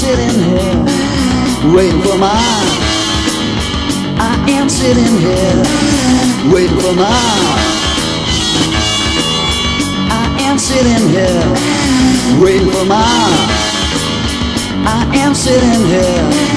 sitting here waiting for mine. I am sitting here waiting for mine. I am sitting here waiting for mine. I am sitting here